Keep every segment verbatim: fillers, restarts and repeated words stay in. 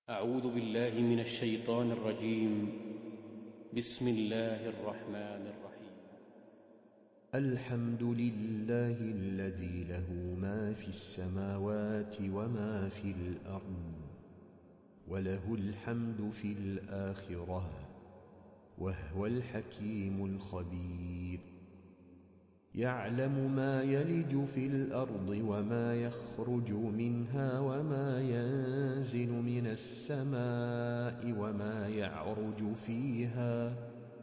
أعوذ بالله من الشيطان الرجيم. بسم الله الرحمن الرحيم. الحمد لله الذي له ما في السماوات وما في الأرض وله الحمد في الآخرة وهو الحكيم الخبير. يعلم ما يلج في الأرض وما يخرج منها وما ينزل من السماء وما يعرج فيها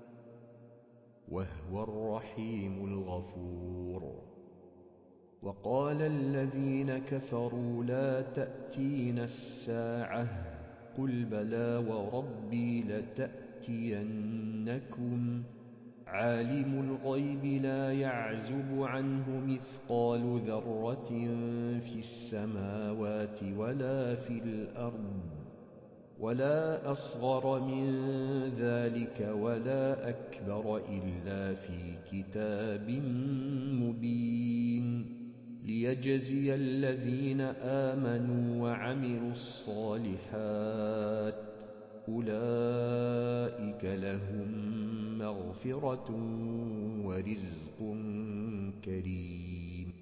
وهو الرحيم الغفور. وقال الذين كفروا لا تأتينا الساعة قل بلى وربي لتأتينكم عالم الغيب لا يعزب عنه مثقال ذرة في السماوات ولا في الأرض ولا أصغر من ذلك ولا أكبر إلا في كتاب مبين ليجزي الذين آمنوا وعملوا الصالحات أولئك لهم مغفرة ورزق كريم.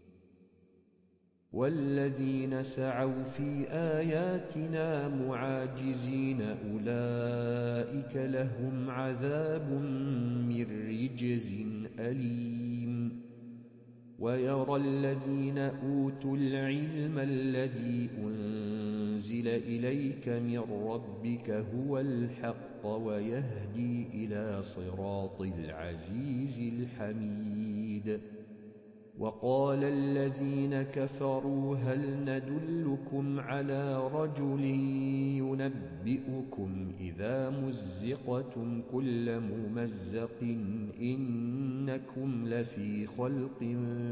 والذين سعوا في آياتنا معاجزين أولئك لهم عذاب من رجز أليم. ويرى الذين أوتوا العلم الذي أنزل إليك من ربك هو الحق ويهدي إلى صراط العزيز الحميد. وقال الذين كفروا هل ندلكم على رجل ينبئكم إذا مزقتم كل ممزق إنكم لفي خلق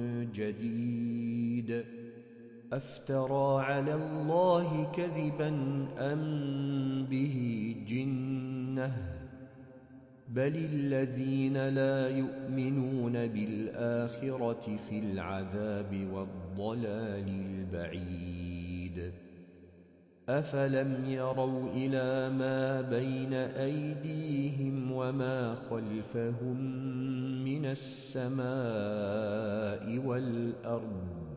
جديد أفترى على الله كذبا أم به جنة بل الذين لا يؤمنون بالآخرة في العذاب والضلال البعيد. أفلم يروا إلى ما بين أيديهم وما خلفهم من السماء والأرض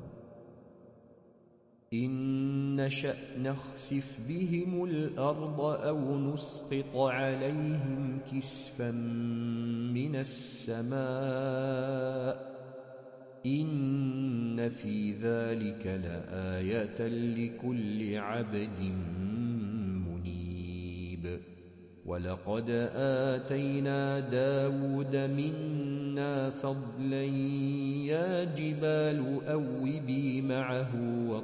إن نشأ نخسف بهم الأرض أو نسقط عليهم كسفا من السماء إن في ذلك لآية لكل عبد منيب. ولقد آتينا داود منا فضلا يا جبال أوبي معه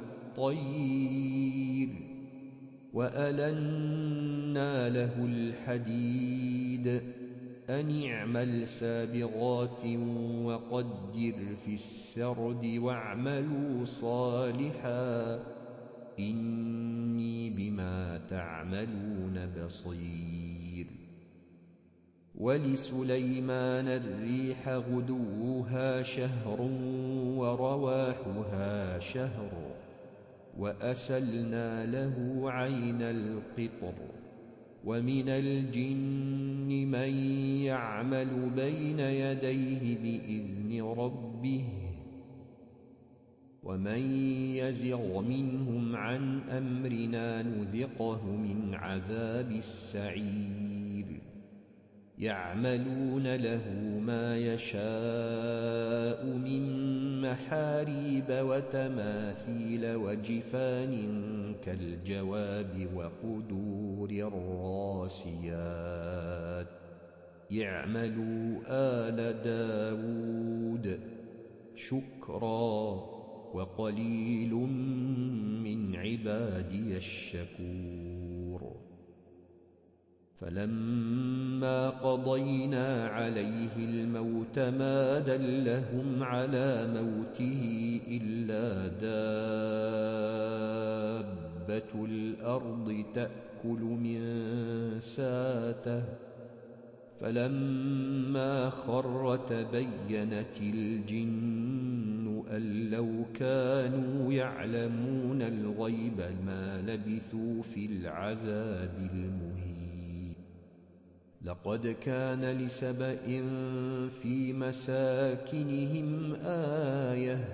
والطير وألنا له الحديد أن اعمل سابغات وقدر في السرد واعملوا صالحا إني بما تعملون بصير. ولسليمان الريح غدوها شهر ورواحها شهر وأسلنا له عين القطر. ومن الجن من يعمل بين يديه بإذن ربه ومن يزغ منهم عن أمرنا نذقه من عذاب السعير. يعملون له ما يشاء من محاريب وتماثيل وجفان كالجواب وقدور الراسيات يعملوا آل داود شكرا وقليل من عبادي الشكور. فلما قضينا عليه الموت ما دلهم على موته إلا دابة الأرض تأكل من ساته فلما خر تبينت الجن أن لو كانوا يعلمون الغيب ما لبثوا في العذاب المهين. لقد كان لسبإ في مساكنهم آية،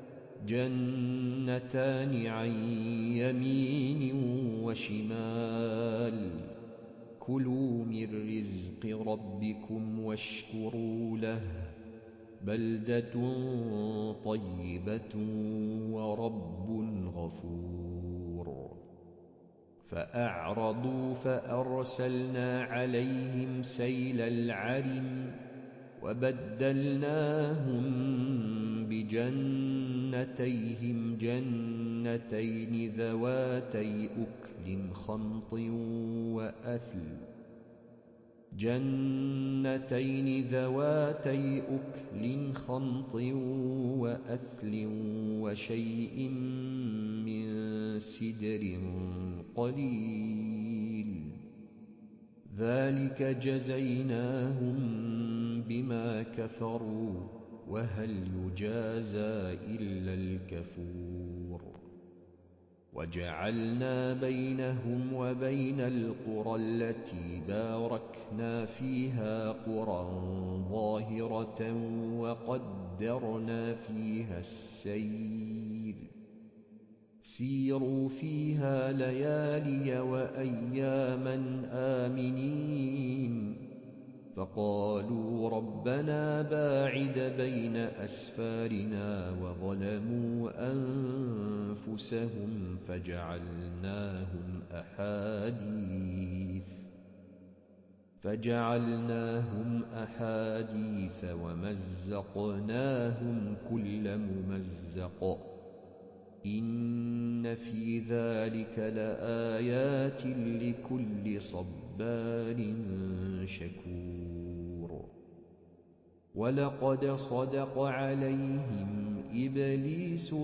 جنتان عن يمين وشمال، كلوا من رزق ربكم واشكروا له، بلدة طيبة ورب غفور. فأعرضوا فأرسلنا عليهم سيل العرم، وبدلناهم بجنتيهم جنتين ذواتي أكل خمط وأثل جنتين ذواتي أكل خمط وأثل وشيء من سدر قليل، ذلك جزيناهم بما كفروا، وهل يجازى إلا الكفور. وجعلنا بينهم وبين القرى التي باركنا فيها قرى ظاهرة وقدرنا فيها السير، سيروا فيها ليالي وأياما آمنين. فقالوا ربنا باعد بين أسفارنا وظلموا أنفسهم فجعلناهم أحاديث فجعلناهم أحاديث ومزقناهم كل ممزق، إن في ذلك لآيات لكل صبار شكور. ولقد صدق عليهم إبليس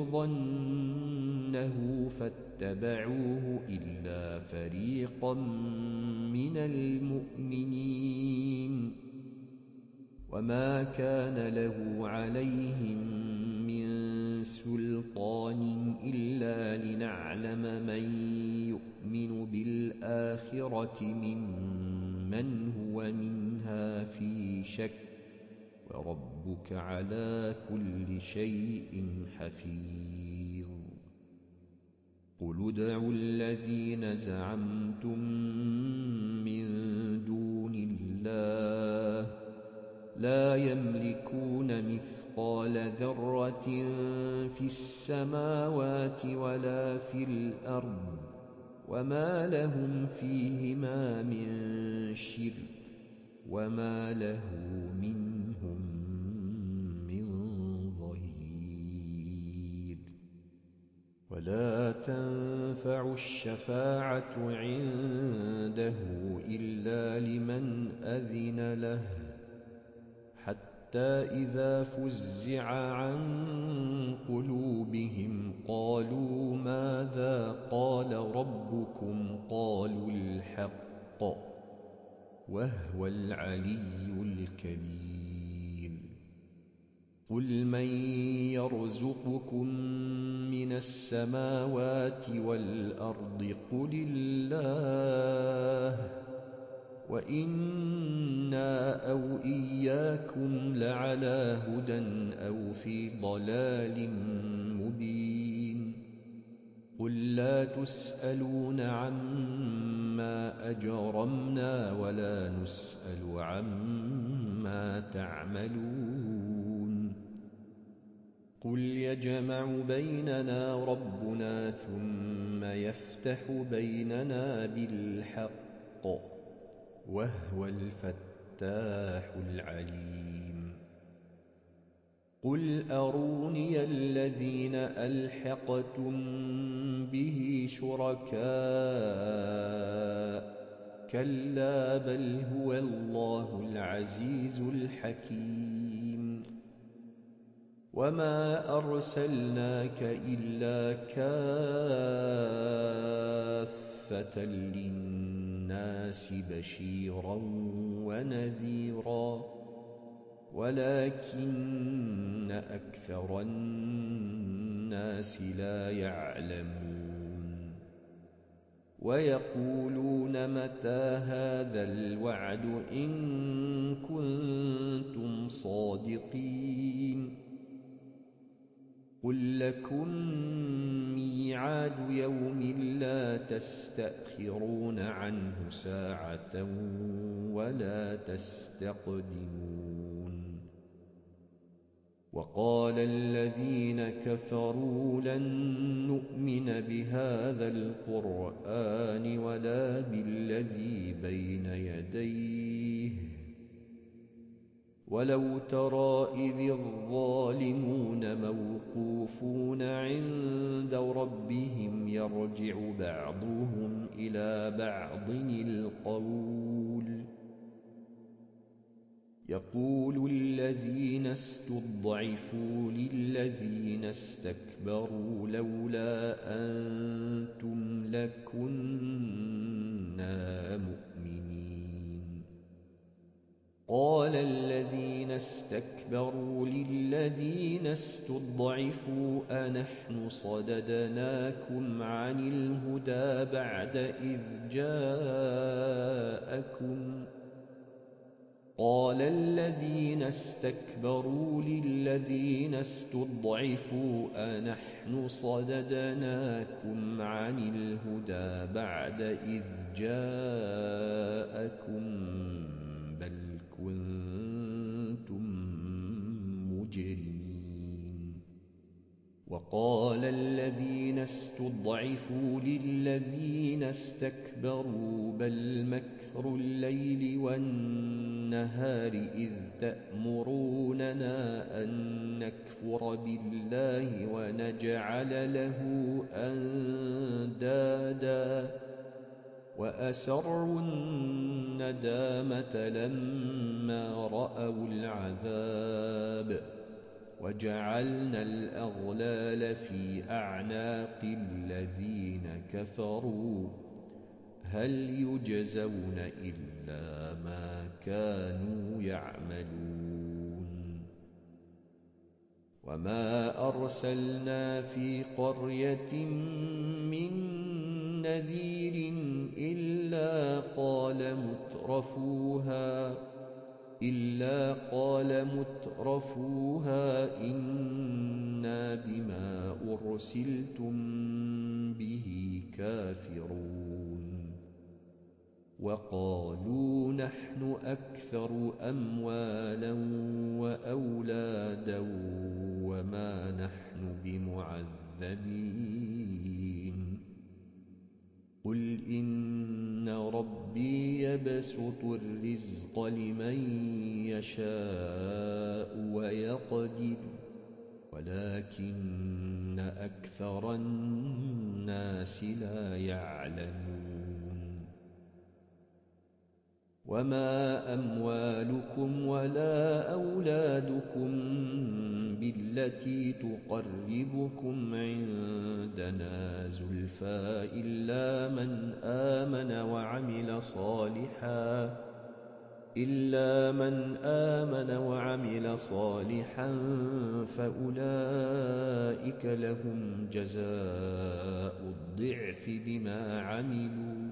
ظنه فاتبعوه إلا فريقا من المؤمنين، وما كان له عليهم من سلطان إلا لنعلم من يؤمن بالآخرة ممن هو منها في شك، وربك على كل شيء حفيظ. قل ادعوا الذين زعمتم من دون الله لا يملكون مثقال ذرة في السماوات ولا في الأرض، وما لهم فيهما من شرك، وما له منهم من ظهير. ولا تنفع الشفاعة عنده إلا لمن أذن له، حتى إذا فزع عن قلوبهم قالوا ماذا قال ربكم قالوا الحق وهو العلي الكبير. قل من يرزقكم من السماوات والأرض قل الله، وإنا أو إياكم لعلى هدى أو في ضلال مبين. قل لا تسألون عما أجرمنا ولا نسأل عما تعملون. قل يجمع بيننا ربنا ثم يفتح بيننا بالحق وهو الفتاح العليم. قل أروني الذين ألحقتم به شركاء، كلا بل هو الله العزيز الحكيم. وما أرسلناك إلا كافة للناس بشيرا ونذيرا، ولكن أكثر الناس لا يعلمون ويقولون متى هذا الوعد إن كنتم صادقين قل لكم ميعاد يوم لا تستأخرون عنه ساعة ولا تستقدمون وقال الذين كفروا لن نؤمن بهذا القرآن ولا بالذي بين يديه ولو ترى إذ الظالمون موقوفون عند ربهم يرجع بعضهم إلى بعض القول يقول الذين استضعفوا للذين استكبروا لولا أنتم لكنا مؤمنين قال الذين استكبروا للذين استضعفوا أنحن صددناكم عن الهدى بعد إذ جاءكم قال الذين استكبروا للذين استضعفوا أنحن صددناكم عن الهدى بعد إذ جاءكم بل كنتم مجرمين وقال الذين استضعفوا للذين استكبروا بل مكر الليل والنهار إذ تأمروننا أن نكفر بالله ونجعل له أندادا وأسروا الندامة لما رأوا العذاب وجعلنا الأغلال في أعناق الذين كفروا هل يجزون إلا ما كانوا يعملون وما أرسلنا في قرية من نذير إلا قال مترفوها إلا قال مترفوها إنا بما أرسلتم به كافرون وقالوا نحن أكثر أموالا وأولادا وما نحن بمعذبين قل إن ربي يبسط الرزق لمن يشاء ويقدر ولكن أكثر الناس لا يعلمون وما أموالكم ولا أولادكم بالتي تقربكم عندنا زلفى إلا من آمن وعمل صالحا إلا من آمن وعمل صالحا فأولئك لهم جزاء الضعف بما عملوا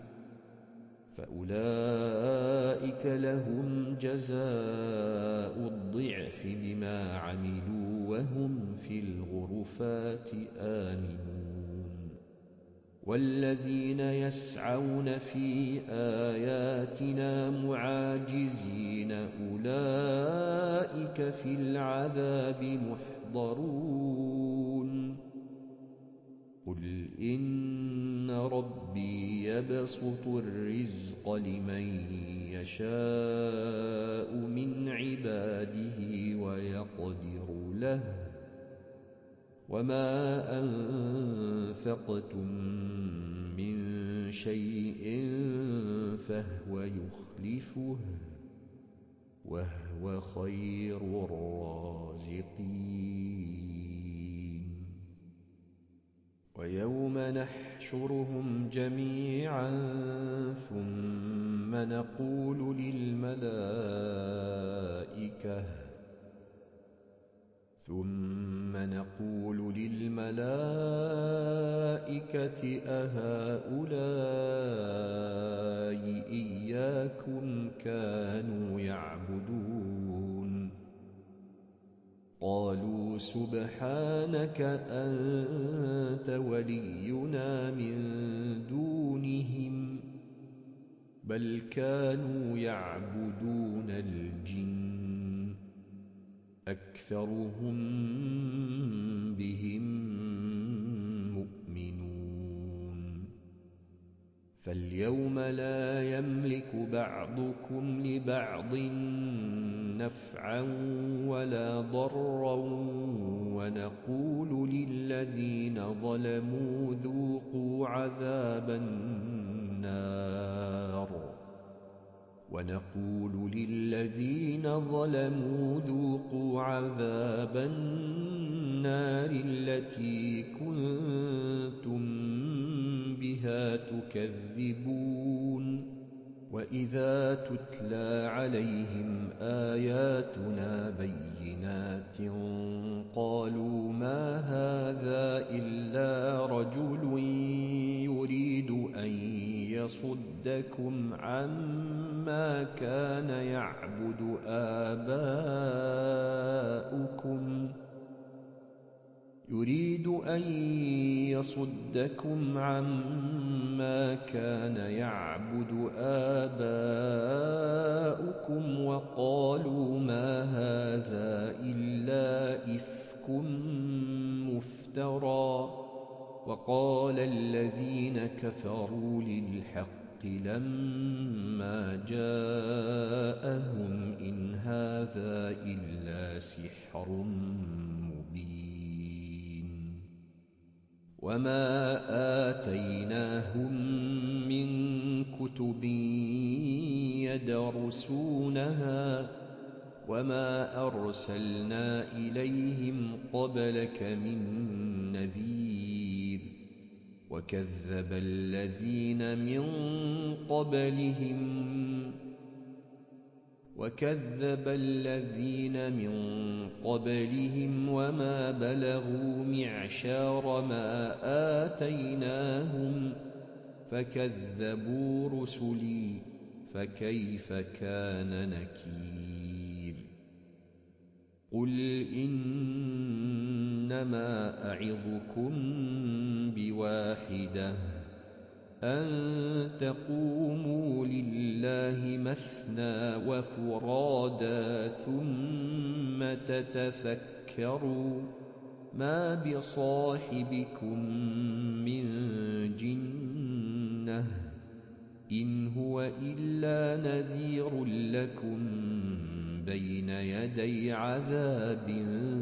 فأولئك لهم جزاء الضعف بما عملوا وهم في الغرفات آمنون والذين يسعون في آياتنا معاجزين أولئك في العذاب محضرون قل إن ربي يبسط الرزق لمن يشاء من عباده ويقدر له وما أنفقتم من شيء فهو يخلفه وهو خير الرازقين ويوم نحشرهم جميعا ثم نقول للملائكة ثم نقول للملائكة أهؤلاء إياكم كانوا يعبدون قالوا سبحانك أنت ولينا من دونهم بل كانوا يعبدون الجن أكثرهم بهم مؤمنون فاليوم لا يملك بعضكم لبعض نفعا ولا ضرا ونقول للذين ظلموا ذوقوا عذاب النار ونقول للذين ظلموا ذوقوا عذاب النار التي كنتم بها تكذبون وإذا تتلى عليهم آياتنا بينات قالوا ما هذا إلا رجل يريد أن يصدكم عما كان يعبد آباؤكم يريد أن يصدكم عما كان يعبد آباؤكم وقالوا ما هذا إلا إفك مفترى وقال الذين كفروا للحق لما جاءهم إن هذا إلا سحر مبين وما آتيناهم من كتب يدرسونها وما أرسلنا إليهم قبلك من نذير وكذب الذين من قبلهم وكذب الذين من قبلهم وما بلغوا معشار ما آتيناهم فكذبوا رسلي فكيف كان نكير قل إنما أعظكم بواحدة أن تقوموا لله مثنى وفرادا ثم تتفكروا ما بصاحبكم من جنة إن هو إلا نذير لكم بين يدي عذاب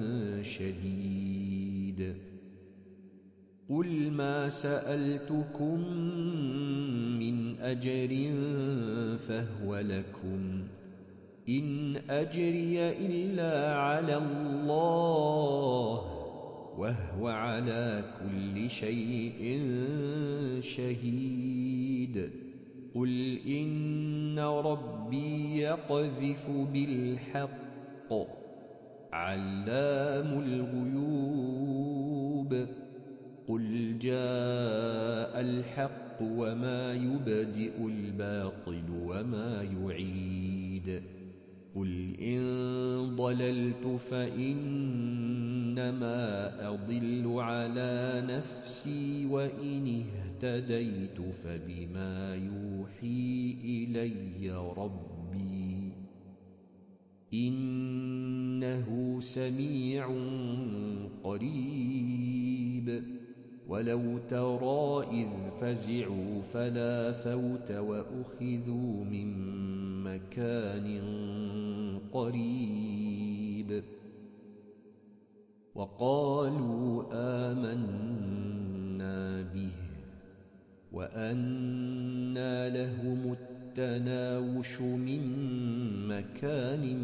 شديد قل ما سألتكم من أجر فهو لكم إن أجري إلا على الله وهو على كل شيء شهيد قل إن ربي يقذف بالحق علام الغيوب قل جاء الحق وما يبدئ الباطل وما يعيد قل إن ضللت فإنما أضل على نفسي وإن اهتديت فبما يوحي إلي ربي إنه سميع قريب ولو ترى إذ فزعوا فلا فوت وأخذوا من مكان قريب وقالوا آمنا به وأنى لهم التناوش من مكان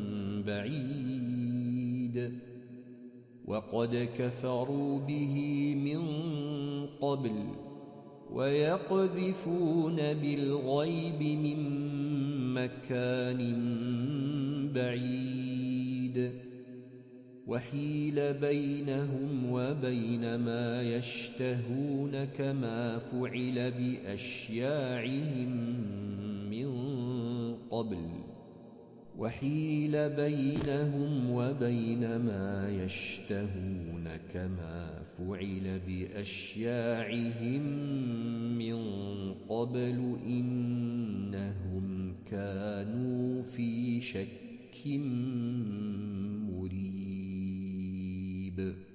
بعيد وقد كفروا به من قبل ويقذفون بالغيب من مكان بعيد وحيل بينهم وبين ما يشتهون كما فعل بأشياعهم من قبل وحيل بينهم وبين ما يشتهون كما فعل بأشياعهم من قبل إنهم كانوا في شك مريب